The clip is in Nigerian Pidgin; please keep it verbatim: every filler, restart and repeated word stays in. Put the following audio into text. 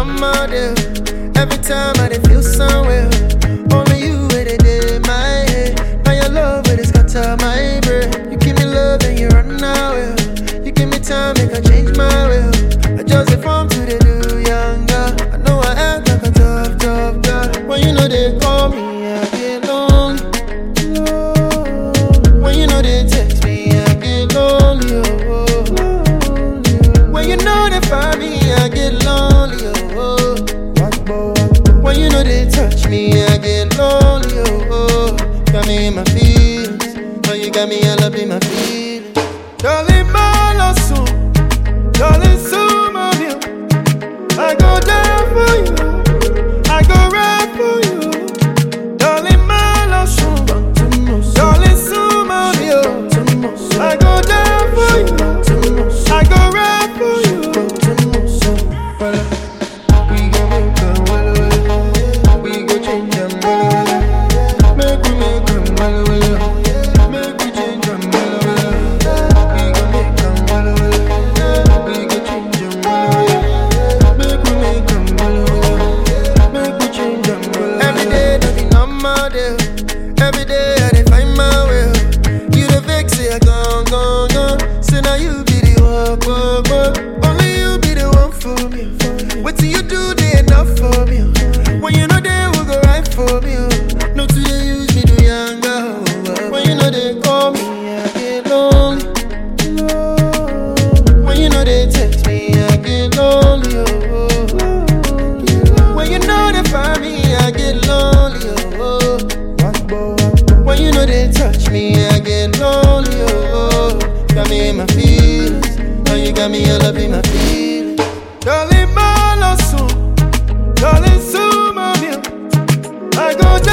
normal deal. Every time I dey feel somewhere, only you where they did my head. Now your love where they scatter my brain. You give me love and you run away. You give me time, make I change my will. I just dey form to the do younger. I know I act like a tough, tough guy. When you know they call me, I get lonely. When you know they text me, I get lonely. Oh. When you know they find me, I get lonely. Oh. When you know they touch me, I get lonely. Oh. Got me in my feelings. Oh, you got me all up in my feelings. Darling, my love soon. Darling, soon, my dear. I go down for you. I go right for you. Darling, my love soon. Darling, soon, my dear. I go down for you. I go right for you. We go make them well, well. We go change them well, well. Make we make them well, well. Make we change them well, well. We go make them well, well. We go change them well, well. Make we make them well, well. Make we change them well, well. Every day that be normal day. Every day I dey find my way. You the vex, say I gone, gone, gone. Say now you be the one, one, one. Only you be the one for me. What till you do, they enough for me. When you know they will go right for me. No till they use me to younger. When you know they call me, I get lonely. When you know they text me, I get lonely. When you know they find me, I get lonely. When you know they touch me, I get lonely. Got me in my feelings. Now you got me all up in my feelings. Darling, my love soon. Darling, soon, my dear. I go